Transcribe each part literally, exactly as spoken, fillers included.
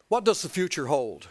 What does the future hold?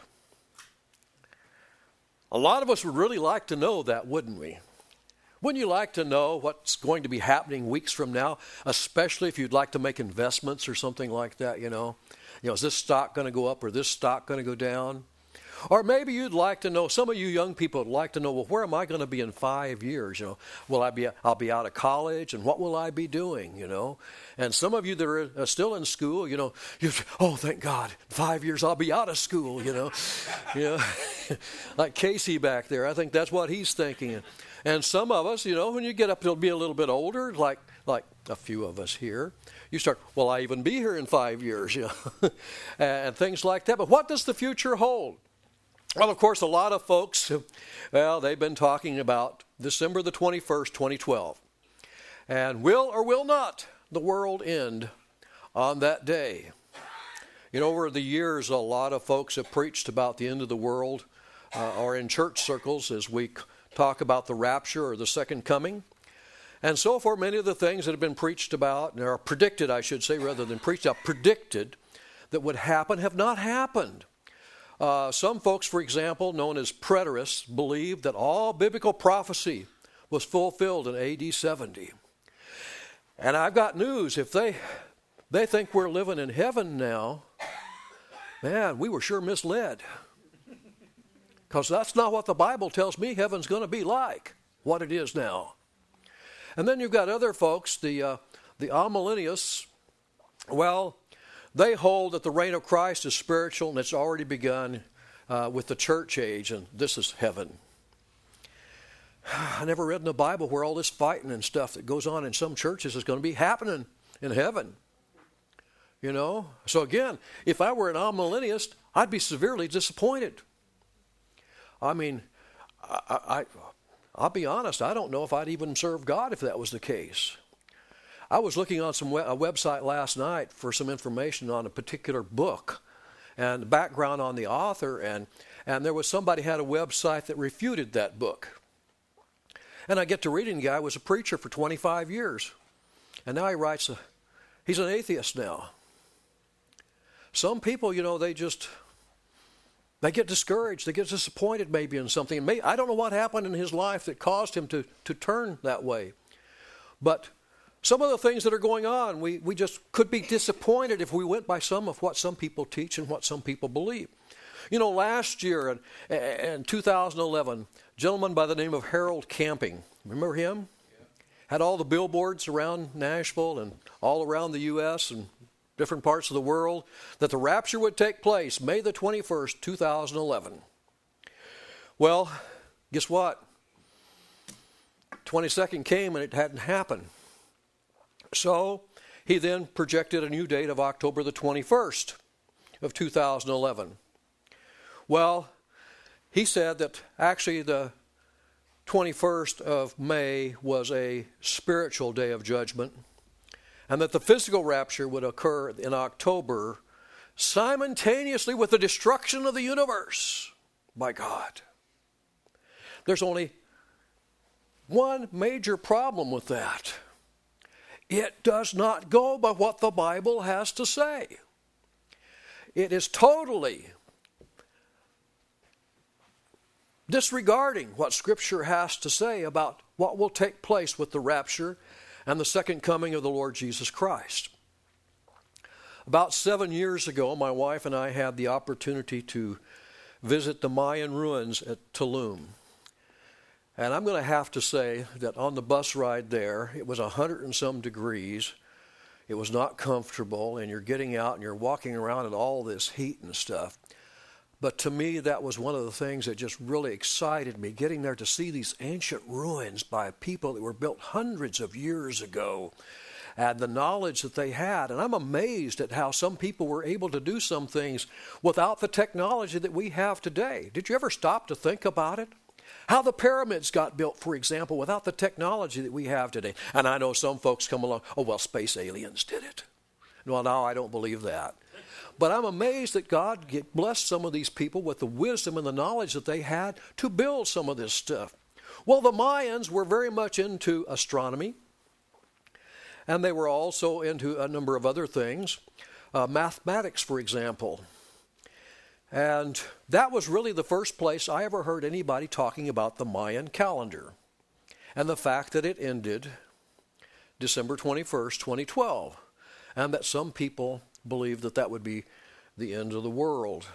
A lot of us would really like to know that, wouldn't we? Wouldn't you like to know what's going to be happening weeks from now, especially if you'd like to make investments or something like that, you know? You know, is this stock going to go up or this stock going to go down? Or maybe you'd like to know, some of you young people would like to know, well, where am I going to be in five years? You know, will I be, I'll be out of college, and what will I be doing, you know? And some of you that are uh, still in school, you know, you, oh, thank God, five years I'll be out of school, you know? you know, like Casey back there, I think that's what he's thinking. And some of us, you know, when you get up to be a little bit older, like like a few of us here, you start, will I even be here in five years, you know? and things like that. But what does the future hold? Well, of course, a lot of folks, well, they've been talking about December the twenty-first, twenty twelve. And will or will not the world end on that day? You know, over the years, a lot of folks have preached about the end of the world, uh, or in church circles as we talk about the rapture or the second coming. And so far, many of the things that have been preached about, or predicted, I should say, rather than preached out, predicted that would happen have not happened. Uh, some folks, for example, known as preterists, believe that all biblical prophecy was fulfilled in A D seventy. And I've got news. If they they think we're living in heaven now, man, we were sure misled. Because that's not what the Bible tells me heaven's going to be like, what it is now. And then you've got other folks, the uh, the amillennialists. Well, they hold that the reign of Christ is spiritual and it's already begun uh, with the church age, and this is heaven. I never read in the Bible where all this fighting and stuff that goes on in some churches is going to be happening in heaven. You know? So again, if I were an amillennialist, I'd be severely disappointed. I mean, I, I, I'll be honest, I don't know if I'd even serve God if that was the case. I was looking on some we- a website last night for some information on a particular book and the background on the author, and, and there was somebody had a website that refuted that book. And I get to reading, the guy was a preacher for twenty-five years, and now he writes, a, he's an atheist now. Some people, you know, they just, they get discouraged, they get disappointed maybe in something. May, I don't know what happened in his life that caused him to, to turn that way. But some of the things that are going on, we, we just could be disappointed if we went by some of what some people teach and what some people believe. You know, last year in, in two thousand eleven, a gentleman by the name of Harold Camping, remember him? Yeah. Had all the billboards around Nashville and all around the U S and different parts of the world that the rapture would take place May the twenty-first, two thousand eleven. Well, guess what? twenty-second came and it hadn't happened. So he then projected a new date of October the twenty-first of two thousand eleven. Well, he said that actually the twenty-first of May was a spiritual day of judgment, and that the physical rapture would occur in October simultaneously with the destruction of the universe by God. There's only one major problem with that. It does not go by what the Bible has to say. It is totally disregarding what Scripture has to say about what will take place with the rapture and the second coming of the Lord Jesus Christ. About seven years ago, my wife and I had the opportunity to visit the Mayan ruins at Tulum. And I'm going to have to say that on the bus ride there, it was a hundred and some degrees. It was not comfortable, and you're getting out and you're walking around in all this heat and stuff. But to me, that was one of the things that just really excited me, getting there to see these ancient ruins by people that were built hundreds of years ago, and the knowledge that they had. And I'm amazed at how some people were able to do some things without the technology that we have today. Did you ever stop to think about it? How the pyramids got built, for example, without the technology that we have today. And I know some folks come along, oh, well, space aliens did it. Well, no, I don't believe that. But I'm amazed that God blessed some of these people with the wisdom and the knowledge that they had to build some of this stuff. Well, the Mayans were very much into astronomy, and they were also into a number of other things. Uh, mathematics, for example. And that was really the first place I ever heard anybody talking about the Mayan calendar and the fact that it ended December twenty-first, twenty twelve, and that some people believed that that would be the end of the world.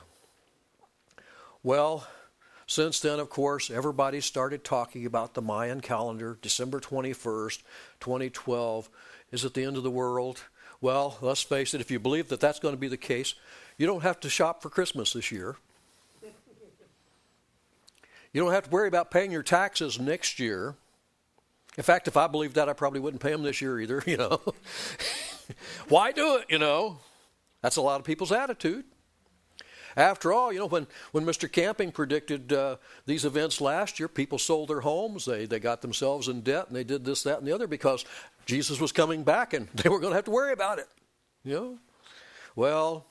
Well, since then, of course, everybody started talking about the Mayan calendar, December twenty-first, twenty twelve. Is it the end of the world? Well, let's face it, if you believe that that's going to be the case, you don't have to shop for Christmas this year. You don't have to worry about paying your taxes next year. In fact, if I believed that, I probably wouldn't pay them this year either, you know. Why do it, you know? That's a lot of people's attitude. After all, you know, when, when Mister Camping predicted uh, these events last year, people sold their homes, they, they got themselves in debt, and they did this, that, and the other because Jesus was coming back and they were going to have to worry about it, you know. Well,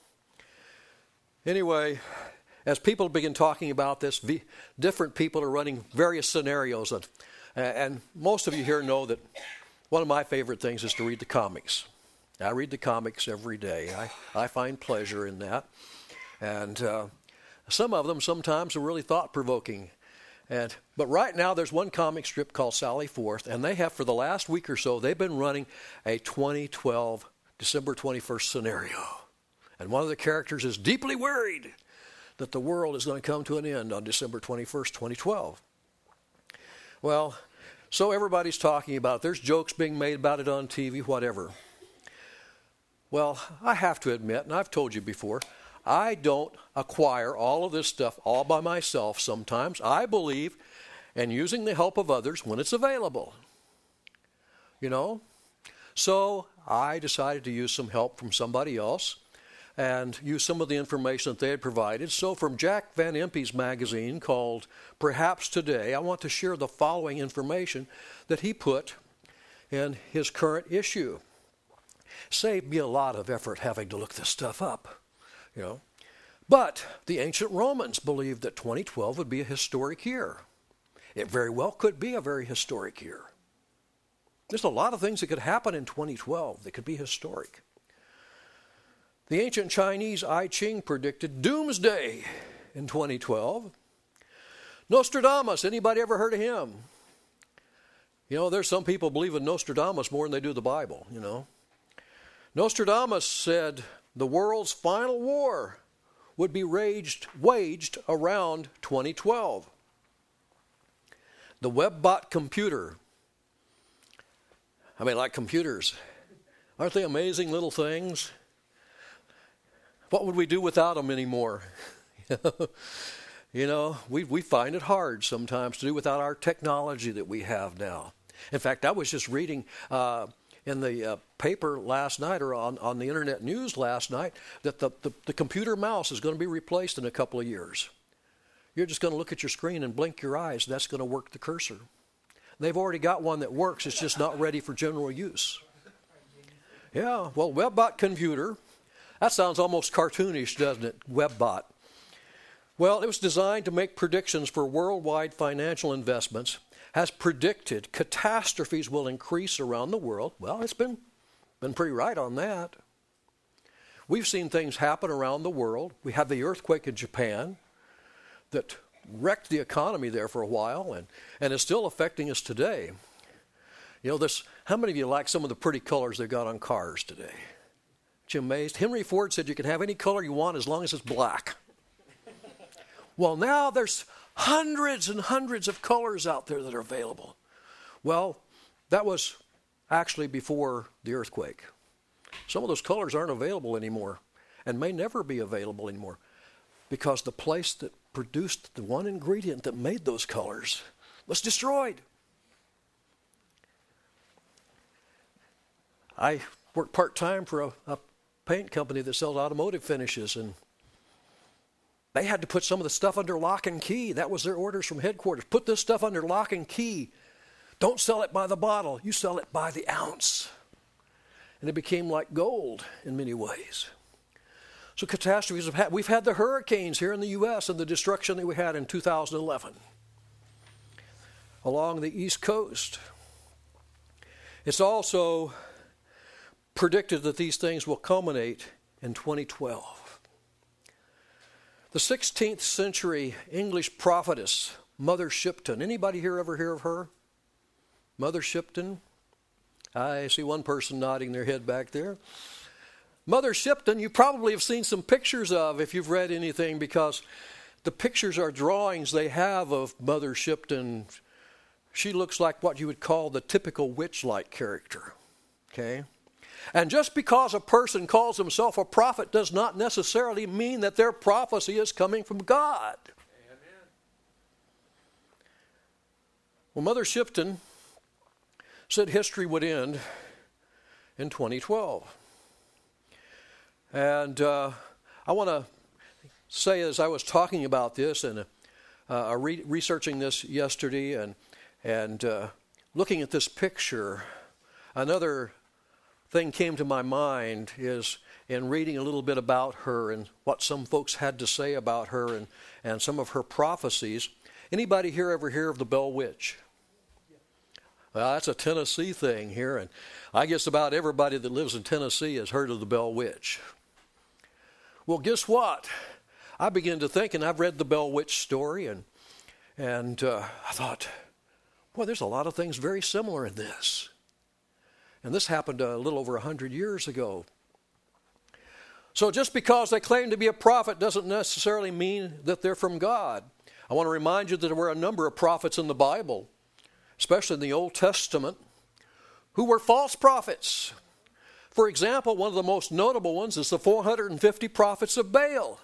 anyway, as people begin talking about this, v- different people are running various scenarios. And, and most of you here know that one of my favorite things is to read the comics. I read the comics every day. I, I find pleasure in that. And uh, some of them sometimes are really thought-provoking. And but right now there's one comic strip called Sally Forth, and they have for the last week or so, they've been running a twenty twelve December twenty-first scenario. And one of the characters is deeply worried that the world is going to come to an end on December twenty-first, twenty twelve. Well, so everybody's talking about it. There's jokes being made about it on T V, whatever. Well, I have to admit, and I've told you before, I don't acquire all of this stuff all by myself sometimes. I believe in using the help of others when it's available. You know? So I decided to use some help from somebody else and use some of the information that they had provided. So from Jack Van Impe's magazine called Perhaps Today, I want to share the following information that he put in his current issue. Saved me a lot of effort having to look this stuff up, you know. But the ancient Romans believed that twenty twelve would be a historic year. It very well could be a very historic year. There's a lot of things that could happen in twenty twelve that could be historic. The ancient Chinese I Ching predicted doomsday in twenty twelve. Nostradamus, anybody ever heard of him? You know, there's some people believe in Nostradamus more than they do the Bible, you know. Nostradamus said the world's final war would be waged, waged around twenty twelve. The WebBot computer. I mean, like computers. Aren't they amazing little things? What would we do without them anymore? You know, we, we find it hard sometimes to do without our technology that we have now. In fact, I was just reading uh, in the uh, paper last night or on, on the internet news last night that the, the, the computer mouse is going to be replaced in a couple of years. You're just going to look at your screen and blink your eyes, and that's going to work the cursor. They've already got one that works, it's just not ready for general use. Yeah, well, WebBot computer, that sounds almost cartoonish, doesn't it? WebBot. Well, it was designed to make predictions for worldwide financial investments, has predicted catastrophes will increase around the world. Well, it's been, been pretty right on that. We've seen things happen around the world. We had the earthquake in Japan that wrecked the economy there for a while and, and is still affecting us today. You know, this. How many of you like some of the pretty colors they've got on cars today? Aren't you amazed? Henry Ford said you can have any color you want as long as it's black. Well, now there's hundreds and hundreds of colors out there that are available. Well, that was actually before the earthquake. Some of those colors aren't available anymore and may never be available anymore because the place that produced the one ingredient that made those colors was destroyed. I work part-time for a, a paint company that sells automotive finishes, and they had to put some of the stuff under lock and key. That was their orders from headquarters. Put this stuff under lock and key. Don't sell it by the bottle. You sell it by the ounce. And it became like gold in many ways. So catastrophes have had. We've had the hurricanes here in the U S and the destruction that we had in two thousand eleven along the East Coast. It's also predicted that these things will culminate in twenty twelve. The sixteenth century English prophetess, Mother Shipton. Anybody here ever hear of her? Mother Shipton? I see one person nodding their head back there. Mother Shipton, you probably have seen some pictures of if you've read anything, because the pictures are drawings they have of Mother Shipton. She looks like what you would call the typical witch-like character. Okay? And just because a person calls himself a prophet does not necessarily mean that their prophecy is coming from God. Amen. Well, Mother Shipton said history would end in twenty twelve. And uh, I want to say, as I was talking about this and uh, re- researching this yesterday and, and uh, looking at this picture, another thing came to my mind is in reading a little bit about her and what some folks had to say about her and, and some of her prophecies. Anybody here ever hear of the Bell Witch? Well, that's a Tennessee thing here, and I guess about everybody that lives in Tennessee has heard of the Bell Witch. Well, guess what? I began to think, and I've read the Bell Witch story, and and uh, I thought, boy, there's a lot of things very similar in this. And this happened a little over one hundred years ago. So just because they claim to be a prophet doesn't necessarily mean that they're from God. I want to remind you that there were a number of prophets in the Bible, especially in the Old Testament, who were false prophets. For example, one of the most notable ones is the four hundred fifty prophets of Baal.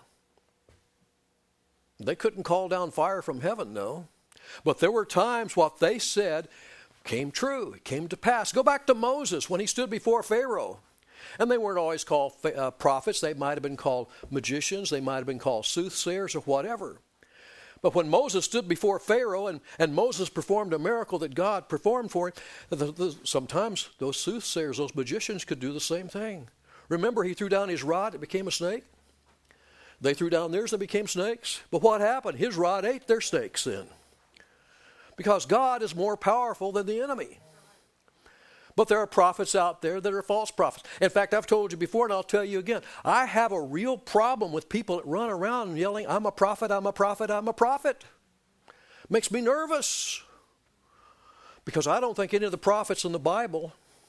They couldn't call down fire from heaven, no. But there were times what they said came true. It came to pass. Go back to Moses when he stood before Pharaoh. And they weren't always called uh, prophets. They might have been called magicians. They might have been called soothsayers or whatever. But when Moses stood before Pharaoh and, and Moses performed a miracle that God performed for him, the, the, sometimes those soothsayers, those magicians could do the same thing. Remember, he threw down his rod, it became a snake. They threw down theirs, they became snakes. But what happened? His rod ate their snakes then. Because God is more powerful than the enemy. But there are prophets out there that are false prophets. In fact, I've told you before, and I'll tell you again, I have a real problem with people that run around yelling, I'm a prophet, I'm a prophet, I'm a prophet. Makes me nervous. Because I don't think any of the prophets in the Bible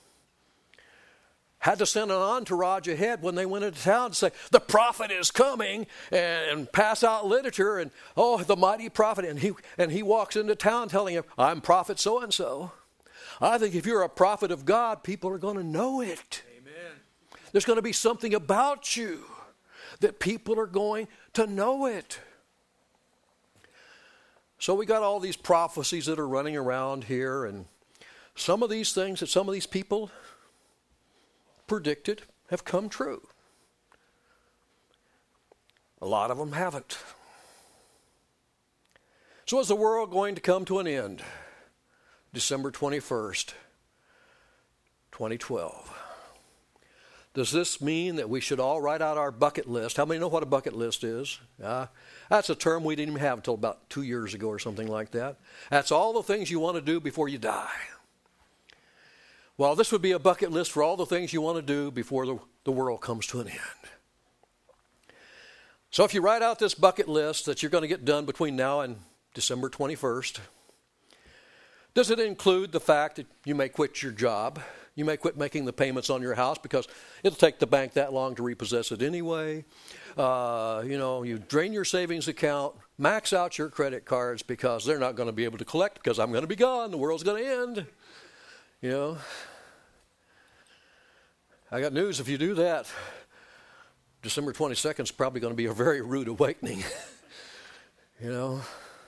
had to send an entourage ahead when they went into town to say, the prophet is coming, and pass out literature, and oh, the mighty prophet. And he, and he walks into town telling him, I'm prophet so-and-so. I think if you're a prophet of God, people are going to know it. Amen. There's going to be something about you that people are going to know it. So we got all these prophecies that are running around here, and some of these things that some of these people predicted have come true. A lot of them haven't. So is the world going to come to an end? December twenty-first, twenty twelve. Does this mean that we should all write out our bucket list? How many know what a bucket list is? Uh, that's a term we didn't even have until about two years ago or something like that. That's all the things you want to do before you die. Well, this would be a bucket list for all the things you want to do before the, the world comes to an end. So if you write out this bucket list that you're going to get done between now and December twenty-first, does it include the fact that you may quit your job? You may quit making the payments on your house because it'll take the bank that long to repossess it anyway. Uh, you know, you drain your savings account, max out your credit cards because they're not going to be able to collect because I'm going to be gone. The world's going to end. You know, I got news. If you do that, December twenty-second is probably going to be a very rude awakening. You know,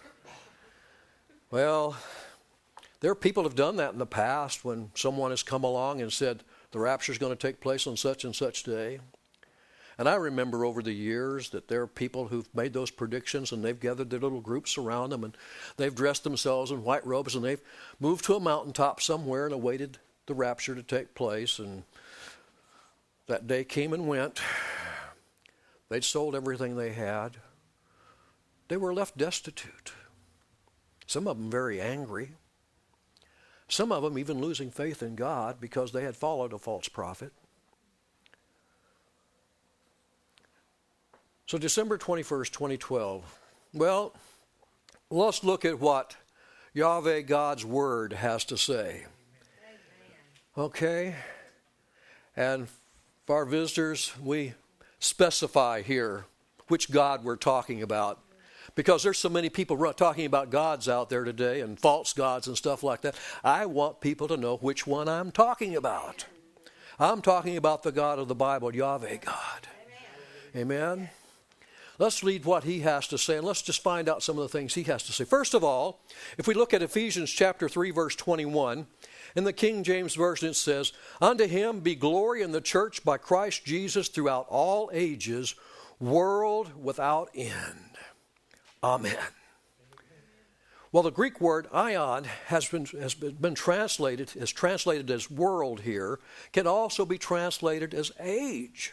well, there are people who have done that in the past when someone has come along and said the rapture is going to take place on such and such day. And I remember over the years that there are people who've made those predictions, and they've gathered their little groups around them, and they've dressed themselves in white robes, and they've moved to a mountaintop somewhere and awaited the rapture to take place. And that day came and went. They'd sold everything they had. They were left destitute. Some of them very angry. Some of them even losing faith in God because they had followed a false prophet. So December twenty-first, twenty twelve. Well, let's look at what Yahweh God's Word has to say. Okay? And for our visitors, we specify here which God we're talking about. Because there's so many people talking about gods out there today and false gods and stuff like that. I want people to know which one I'm talking about. I'm talking about the God of the Bible, Yahweh God. Amen. Amen. Let's read what he has to say, and let's just find out some of the things he has to say. First of all, if we look at Ephesians chapter three, verse twenty-one, in the King James Version it says, "Unto him be glory in the church by Christ Jesus throughout all ages, world without end. Amen." Well, the Greek word ion has been has been translated is translated as world here, can also be translated as age.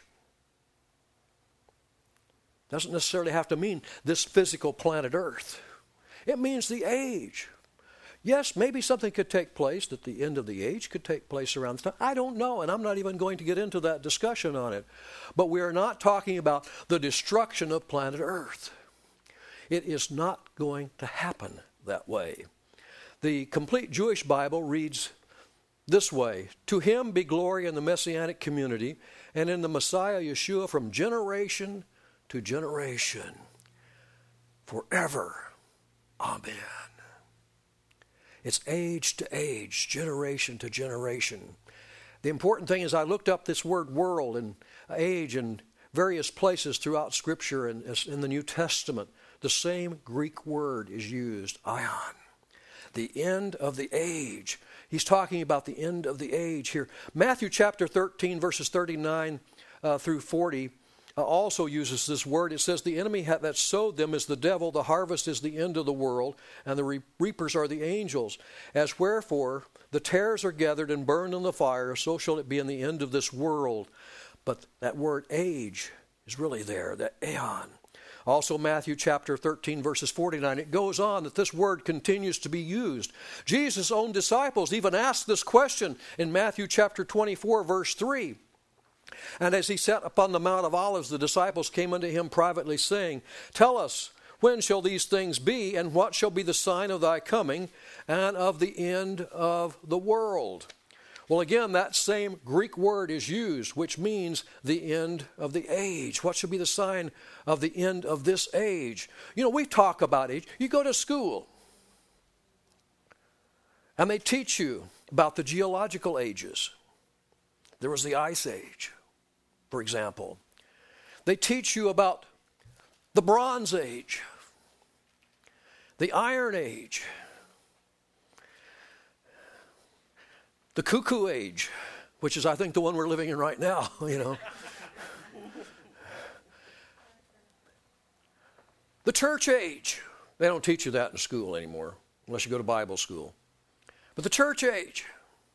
Doesn't necessarily have to mean this physical planet Earth. It means the age. Yes, maybe something could take place at the end of the age, could take place around this time. I don't know, and I'm not even going to get into that discussion on it. But we are not talking about the destruction of planet Earth. It is not going to happen that way. The complete Jewish Bible reads this way: "To him be glory in the Messianic community and in the Messiah Yeshua from generation to generation, forever. Amen." It's age to age, generation to generation. The important thing is I looked up this word world and age in various places throughout Scripture and in the New Testament. The same Greek word is used, ion. The end of the age. He's talking about the end of the age here. Matthew chapter thirteen, verses thirty-nine uh, through forty uh, also uses this word. It says, "The enemy that sowed them is the devil, the harvest is the end of the world, and the re- reapers are the angels. As wherefore the tares are gathered and burned in the fire, so shall it be in the end of this world." But that word age is really there, that aeon. Also Matthew chapter thirteen, verses forty-nine, it goes on that this word continues to be used. Jesus' own disciples even asked this question in Matthew chapter twenty-four, verse three. "And as he sat upon the Mount of Olives, the disciples came unto him privately, saying, Tell us, when shall these things be, and what shall be the sign of thy coming, and of the end of the world?" Well, again, that same Greek word is used, which means the end of the age. What should be the sign of the end of this age? You know, we talk about age. You go to school, and they teach you about the geological ages. There was the Ice Age, for example. They teach you about the Bronze Age, the Iron Age, the Cuckoo Age, which is, I think, the one we're living in right now, you know. The Church Age. They don't teach you that in school anymore, unless you go to Bible school. But the Church Age.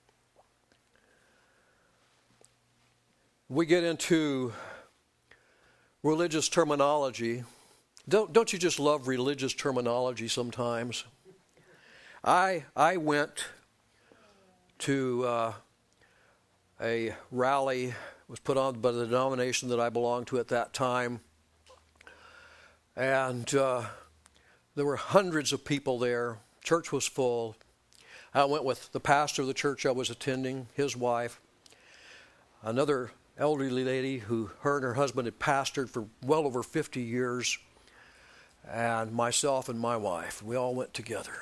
We get into religious terminology. Don't, don't you just love religious terminology sometimes? I, I went to uh, a rally was put on by the denomination that I belonged to at that time. And uh, there were hundreds of people there. Church was full. I went with the pastor of the church I was attending, his wife, another elderly lady who her and her husband had pastored for well over fifty years, and myself and my wife. We all went together.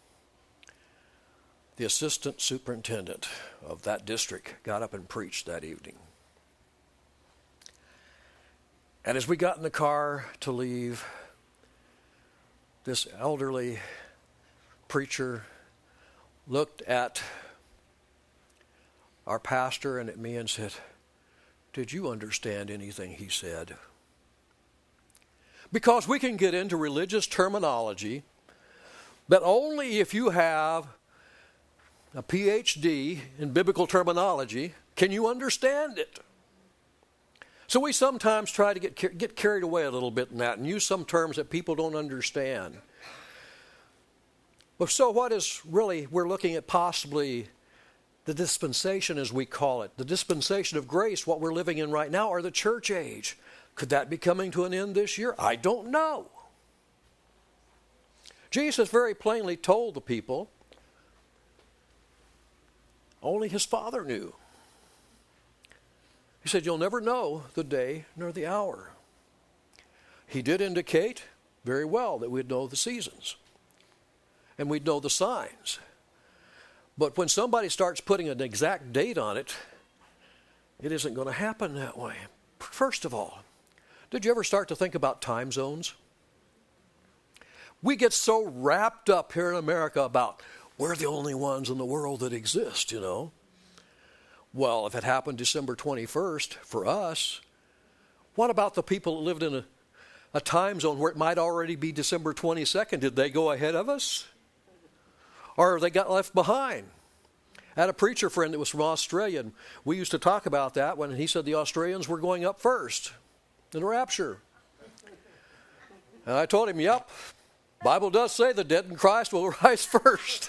The assistant superintendent of that district got up and preached that evening. And as we got in the car to leave, this elderly preacher looked at our pastor and at me and said, "Did you understand anything he said?" Because we can get into religious terminology, but only if you have a P H D in biblical terminology can you understand it. So we sometimes try to get get carried away a little bit in that and use some terms that people don't understand. But so what is really, we're looking at possibly the dispensation, as we call it, the dispensation of grace, what we're living in right now, or the church age. Could that be coming to an end this year? I don't know. Jesus very plainly told the people, only his Father knew. He said, you'll never know the day nor the hour. He did indicate very well that we'd know the seasons and we'd know the signs. But when somebody starts putting an exact date on it, it isn't going to happen that way. First of all, did you ever start to think about time zones? We get so wrapped up here in America about we're the only ones in the world that exist, you know. Well, if it happened December twenty-first for us, what about the people that lived in a, a time zone where it might already be December twenty-second? Did they go ahead of us? Or they got left behind? I had a preacher friend that was from Australia, and we used to talk about that when he said the Australians were going up first in the rapture. And I told him, yep, Bible does say the dead in Christ will rise first.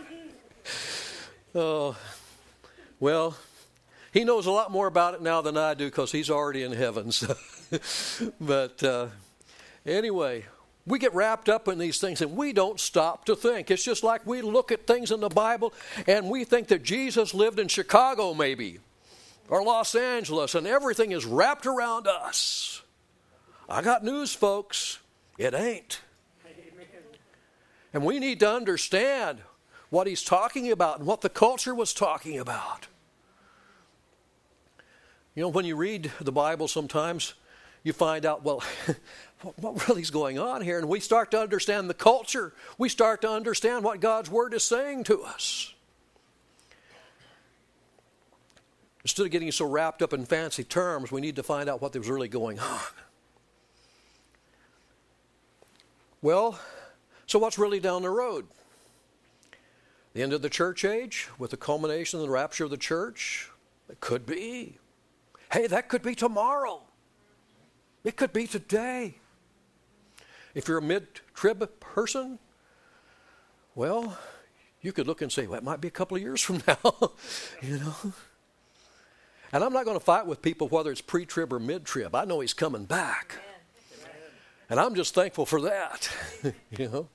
Oh, well, he knows a lot more about it now than I do because he's already in heaven. So. But uh, anyway, we get wrapped up in these things and we don't stop to think. It's just like we look at things in the Bible and we think that Jesus lived in Chicago maybe or Los Angeles and everything is wrapped around us. I got news, folks. It ain't. Amen. And we need to understand what he's talking about and what the culture was talking about. You know, when you read the Bible sometimes, you find out, well, what really is going on here? And we start to understand the culture. We start to understand what God's Word is saying to us. Instead of getting so wrapped up in fancy terms, we need to find out what was really going on. Well, so what's really down the road? The end of the church age with the culmination of the rapture of the church? It could be. Hey, that could be tomorrow. It could be today. If you're a mid-trib person, well, you could look and say, well, it might be a couple of years from now, you know. And I'm not going to fight with people whether it's pre-trib or mid-trib. I know he's coming back. Amen. And I'm just thankful for that, you know.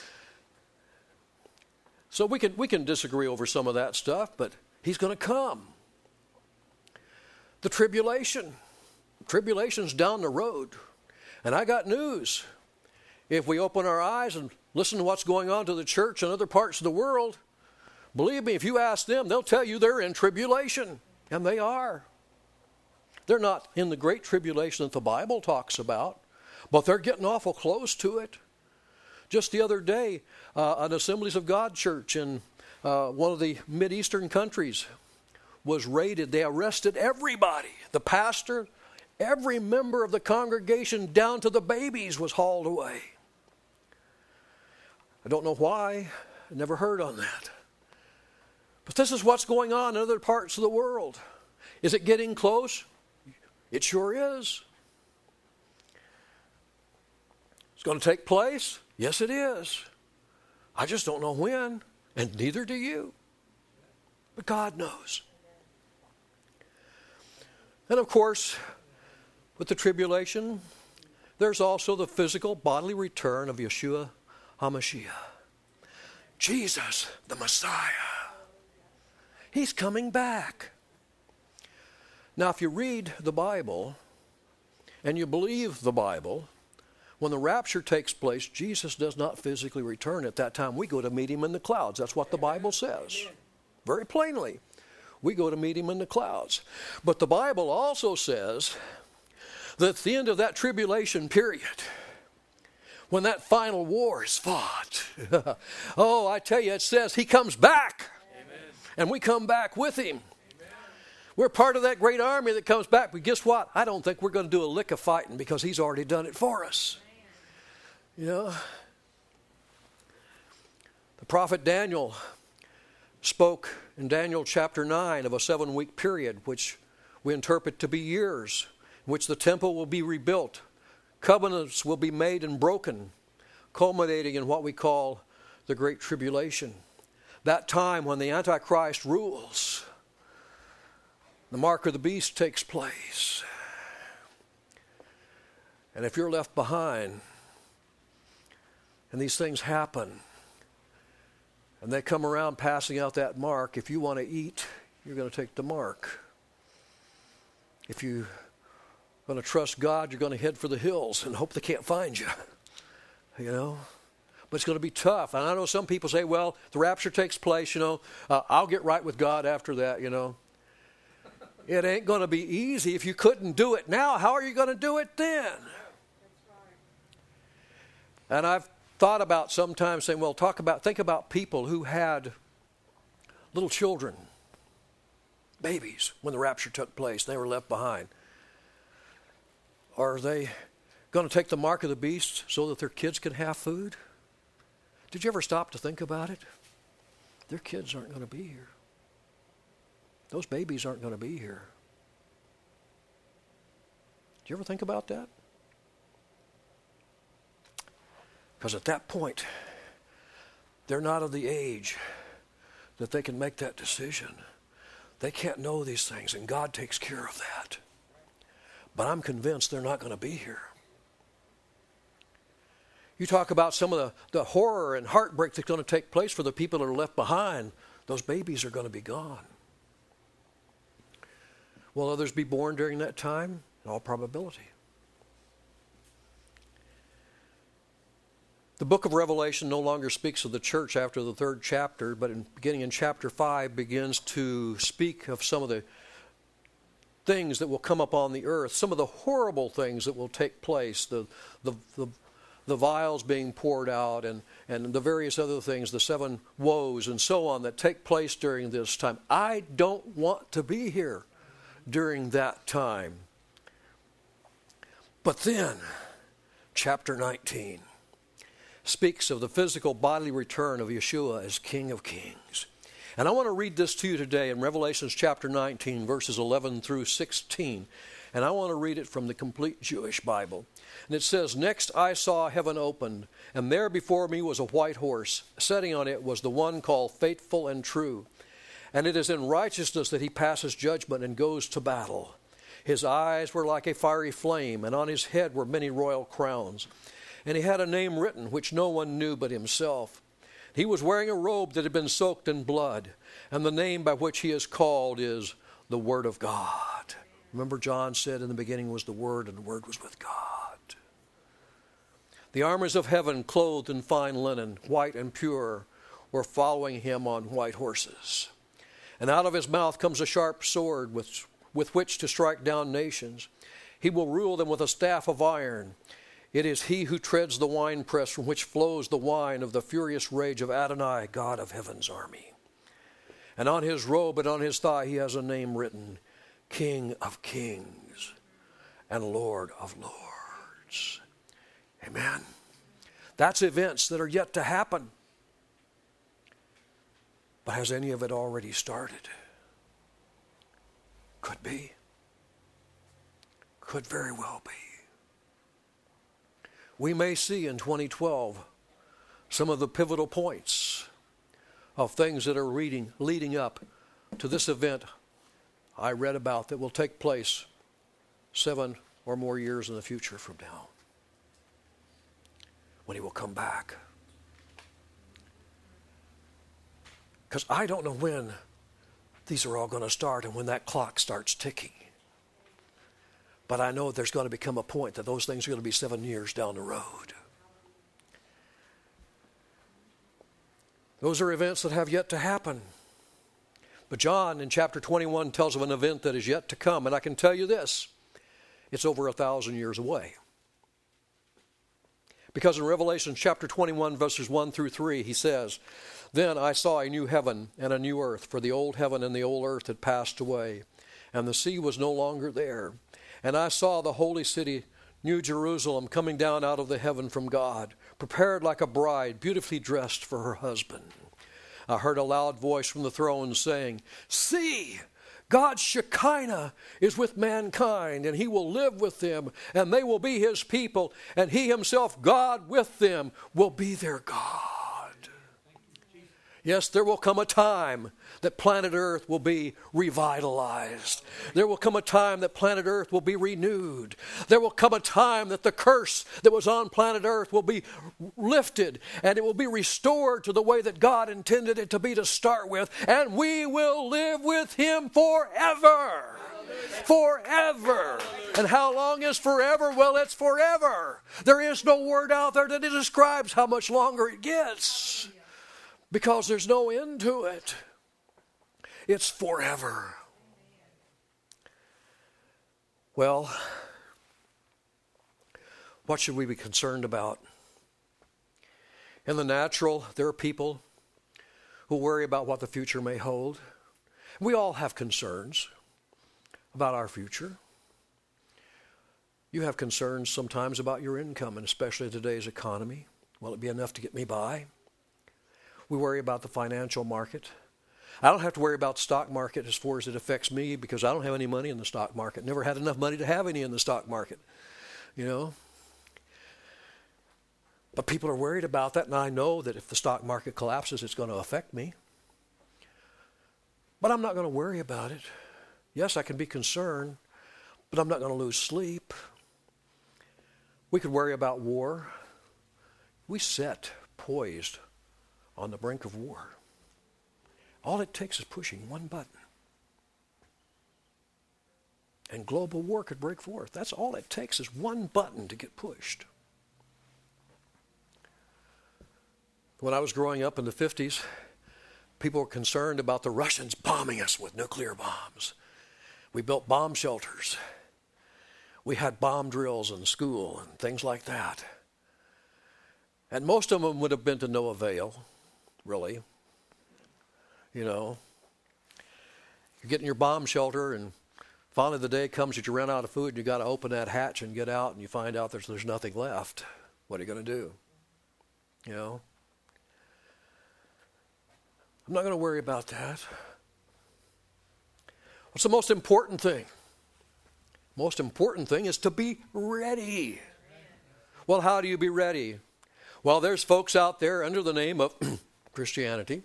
So we can we can disagree over some of that stuff, but he's going to come. The tribulation. Tribulation's down the road. And I got news. If we open our eyes and listen to what's going on to the church in other parts of the world, believe me, if you ask them, they'll tell you they're in tribulation. And they are. They're not in the great tribulation that the Bible talks about, but they're getting awful close to it. Just the other day, uh, an Assemblies of God church in uh, one of the Mideastern countries was raided. They arrested everybody. The pastor, every member of the congregation, down to the babies, was hauled away. I don't know why. I never heard on that. But this is what's going on in other parts of the world. Is it getting close? It sure is. It's going to take place? Yes, it is. I just don't know when, and neither do you. But God knows. And of course, with the tribulation, there's also the physical bodily return of Yeshua HaMashiach. Jesus, the Messiah. He's coming back. Now, if you read the Bible and you believe the Bible, when the rapture takes place, Jesus does not physically return at that time. We go to meet him in the clouds. That's what the Bible says. Very plainly. We go to meet him in the clouds. But the Bible also says that at the end of that tribulation period, when that final war is fought, oh, I tell you, it says he comes back. Amen. And we come back with him. Amen. We're part of that great army that comes back. But guess what? I don't think we're going to do a lick of fighting because he's already done it for us. You know, the prophet Daniel spoke in Daniel chapter nine of a seven-week period, which we interpret to be years, in which the temple will be rebuilt, covenants will be made and broken, culminating in what we call the Great Tribulation. That time when the Antichrist rules, the mark of the beast takes place. And if you're left behind and these things happen and they come around passing out that mark, if you want to eat, you're going to take the mark. If you're going to trust God, you're going to head for the hills and hope they can't find you. You know? But it's going to be tough. And I know some people say, well, the rapture takes place, you know, uh, I'll get right with God after that, you know. It ain't going to be easy. If you couldn't do it now, how are you going to do it then? And I've thought about sometimes saying, well, talk about, think about people who had little children, babies, when the rapture took place. They were left behind. Are they going to take the mark of the beast so that their kids can have food? Did you ever stop to think about it? Their kids aren't going to be here. Those babies aren't going to be here. Did you ever think about that? Because at that point, they're not of the age that they can make that decision. They can't know these things, and God takes care of that. But I'm convinced they're not going to be here. You talk about some of the, the horror and heartbreak that's going to take place for the people that are left behind. Those babies are going to be gone. Will others be born during that time? In all probability. The book of Revelation no longer speaks of the church after the third chapter, but in, beginning in chapter five begins to speak of some of the things that will come upon the earth, some of the horrible things that will take place, the the the the vials being poured out, and, and the various other things, the seven woes and so on that take place during this time. I don't want to be here during that time. But then, chapter nineteen speaks of the physical bodily return of Yeshua as King of Kings. And I want to read this to you today in Revelation chapter nineteen, verses eleven through sixteen. And I want to read it from the Complete Jewish Bible. And it says, "Next I saw heaven opened, and there before me was a white horse. Sitting on it was the one called Faithful and True. And it is in righteousness that he passes judgment and goes to battle. His eyes were like a fiery flame, and on his head were many royal crowns. And he had a name written which no one knew but himself. He was wearing a robe that had been soaked in blood, and the name by which he is called is the Word of God." Remember, John said in the beginning was the Word, and the Word was with God. "The armies of heaven, clothed in fine linen, white and pure, were following him on white horses. And out of his mouth comes a sharp sword with, with which to strike down nations. He will rule them with a staff of iron. It is he who treads the winepress from which flows the wine of the furious rage of Adonai, God of heaven's army. And on his robe and on his thigh he has a name written, King of Kings and Lord of Lords." Amen. That's events that are yet to happen. But has any of it already started? Could be. Could very well be. We may see in twenty twelve some of the pivotal points of things that are reading, leading up to this event I read about that will take place seven or more years in the future from now, when he will come back. Because I don't know when these are all going to start and when that clock starts ticking. But I know there's going to become a point that those things are going to be seven years down the road. Those are events that have yet to happen. But John in chapter twenty-one tells of an event that is yet to come. And I can tell you this, it's over a thousand years away. Because in Revelation chapter twenty-one, verses one through three, he says, "Then I saw a new heaven and a new earth, for the old heaven and the old earth had passed away, and the sea was no longer there. And I saw the holy city, New Jerusalem, coming down out of the heaven from God, prepared like a bride, beautifully dressed for her husband. I heard a loud voice from the throne saying, 'See, God's Shekinah is with mankind, and he will live with them, and they will be his people, and he himself, God with them, will be their God.'" Yes, there will come a time that planet Earth will be revitalized. There will come a time that planet Earth will be renewed. There will come a time that the curse that was on planet Earth will be lifted and it will be restored to the way that God intended it to be to start with. And we will live with Him forever. Forever. And how long is forever? Well, it's forever. There is no word out there that describes how much longer it gets. Because there's no end to it. It's forever. Well, what should we be concerned about? In the natural, there are people who worry about what the future may hold. We all have concerns about our future. You have concerns sometimes about your income, and especially today's economy. Will it be enough to get me by? We worry about the financial market. I don't have to worry about the stock market as far as it affects me because I don't have any money in the stock market. Never had enough money to have any in the stock market, you know. But people are worried about that, and I know that if the stock market collapses, it's going to affect me. But I'm not going to worry about it. Yes, I can be concerned, but I'm not going to lose sleep. We could worry about war. We sit poised on the brink of war. All it takes is pushing one button. And global war could break forth. That's all it takes is one button to get pushed. When I was growing up in the fifties, people were concerned about the Russians bombing us with nuclear bombs. We built bomb shelters. We had bomb drills in school and things like that. And most of them would have been to no avail. Really, you know, you get in your bomb shelter and finally the day comes that you run out of food and you got to open that hatch and get out and you find out there's, there's nothing left. What are you going to do? You know, I'm not going to worry about that. What's the most important thing? Most important thing is to be ready. Well, how do you be ready? Well, there's folks out there under the name of Christianity,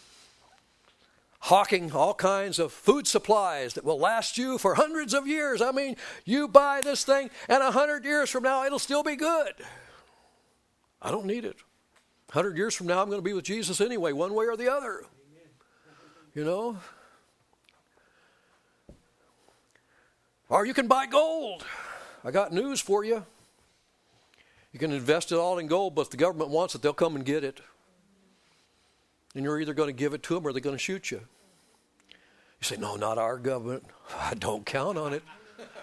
hawking all kinds of food supplies that will last you for hundreds of years. I mean, you buy this thing and a hundred years from now, it'll still be good. I don't need it. A hundred years from now, I'm going to be with Jesus anyway, one way or the other. You know? Or you can buy gold. I got news for you. You can invest it all in gold, but if the government wants it, they'll come and get it. And you're either going to give it to them or they're going to shoot you. You say, no, not our government. I don't count on it.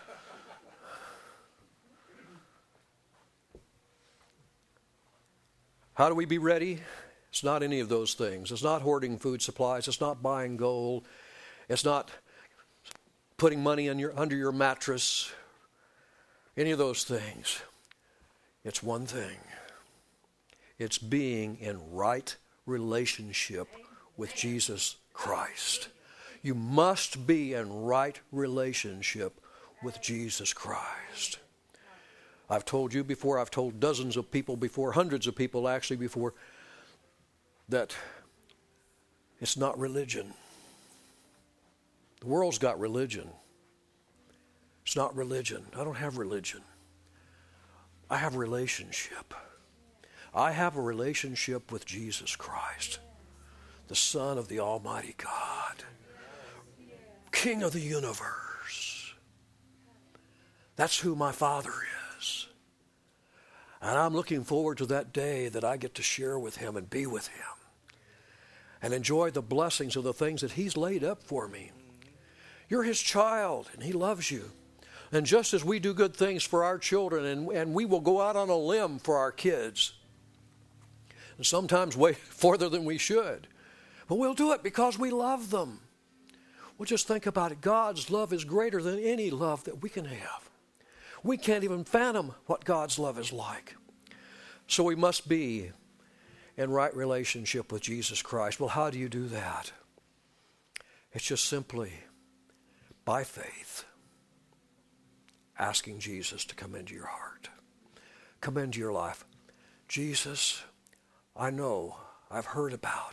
How do we be ready? It's not any of those things. It's not hoarding food supplies. It's not buying gold. It's not putting money in your, under your mattress. Any of those things. It's one thing. It's being in right relationship with Jesus Christ. You must be in right relationship with Jesus Christ. I've told you before, I've told dozens of people before, hundreds of people actually before, that it's not religion. The world's got religion. It's not religion. I don't have religion. I have relationship. I have a relationship with Jesus Christ, the Son of the Almighty God, King of the universe. That's who my Father is. And I'm looking forward to that day that I get to share with Him and be with Him and enjoy the blessings of the things that He's laid up for me. You're His child, and He loves you. And just as we do good things for our children, and, and we will go out on a limb for our kids, and sometimes way further than we should, but we'll do it because we love them. Well, just think about it. God's love is greater than any love that we can have. We can't even fathom what God's love is like. So we must be in right relationship with Jesus Christ. Well, how do you do that? It's just simply by faith, asking Jesus to come into your heart, come into your life. Jesus, I know, I've heard about,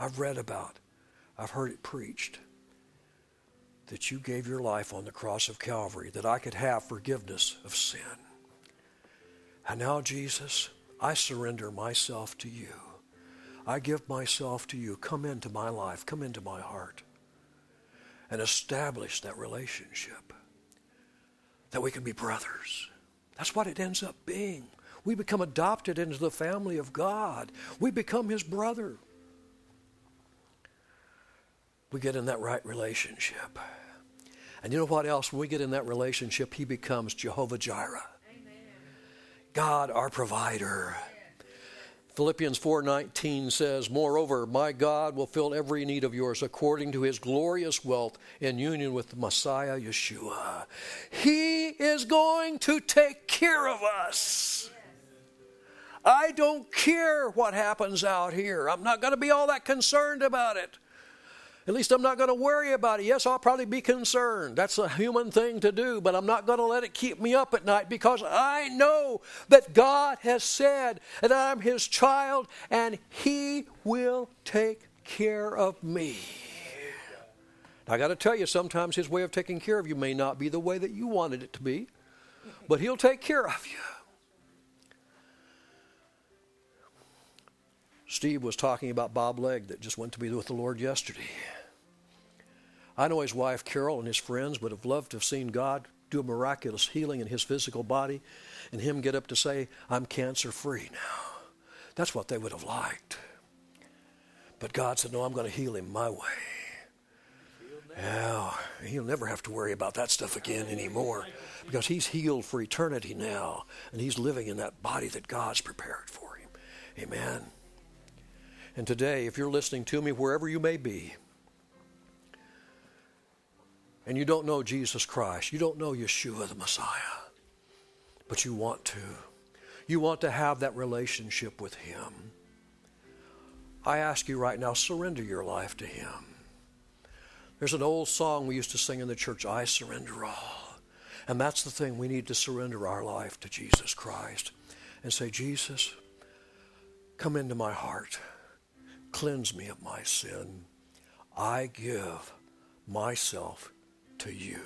I've read about, I've heard it preached, that you gave your life on the cross of Calvary, that I could have forgiveness of sin. And now, Jesus, I surrender myself to you. I give myself to you. Come into my life. Come into my heart. And establish that relationship. That we can be brothers. That's what it ends up being. We become adopted into the family of God. We become his brother. We get in that right relationship. And you know what else? When we get in that relationship, he becomes Jehovah Jireh. God, our provider. Philippians four nineteen says, moreover, my God will fill every need of yours according to his glorious wealth in union with the Messiah, Yeshua. He is going to take care of us. I don't care what happens out here. I'm not going to be all that concerned about it. At least I'm not going to worry about it. Yes, I'll probably be concerned. That's a human thing to do, but I'm not going to let it keep me up at night because I know that God has said that I'm his child and he will take care of me. I got to tell you, sometimes his way of taking care of you may not be the way that you wanted it to be, but he'll take care of you. Steve was talking about Bob Legg that just went to be with the Lord yesterday. I know his wife Carol and his friends would have loved to have seen God do a miraculous healing in his physical body and him get up to say, I'm cancer free now. That's what they would have liked. But God said, no, I'm going to heal him my way. Yeah, he'll never have to worry about that stuff again anymore because he's healed for eternity now and he's living in that body that God's prepared for him. Amen. And today, if you're listening to me, wherever you may be, and you don't know Jesus Christ, you don't know Yeshua the Messiah, but you want to. You want to have that relationship with him. I ask you right now, surrender your life to him. There's an old song we used to sing in the church, I surrender all. And that's the thing, we need to surrender our life to Jesus Christ and say, Jesus, come into my heart. Cleanse me of my sin. I give myself to you.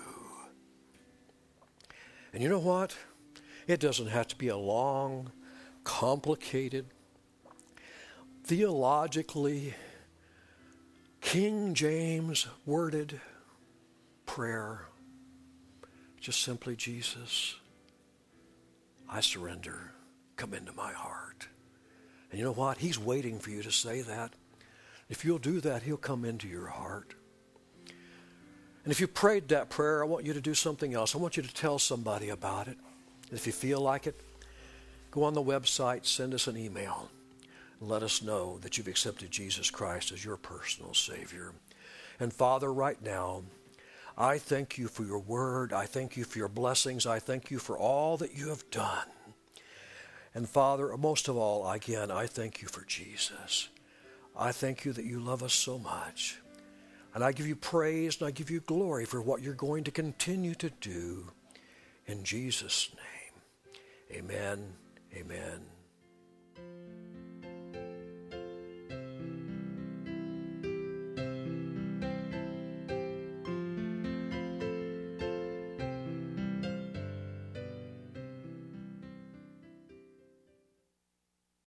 And you know what? It doesn't have to be a long, complicated, theologically King James worded prayer. Just simply, Jesus, I surrender. Come into my heart. And you know what? He's waiting for you to say that. If you'll do that, he'll come into your heart. And if you prayed that prayer, I want you to do something else. I want you to tell somebody about it. And if you feel like it, go on the website, send us an email, and let us know that you've accepted Jesus Christ as your personal Savior. And Father, right now, I thank you for your word. I thank you for your blessings. I thank you for all that you have done. And Father, most of all, again, I thank you for Jesus. I thank you that you love us so much. And I give you praise and I give you glory for what you're going to continue to do. In Jesus' name, amen, amen.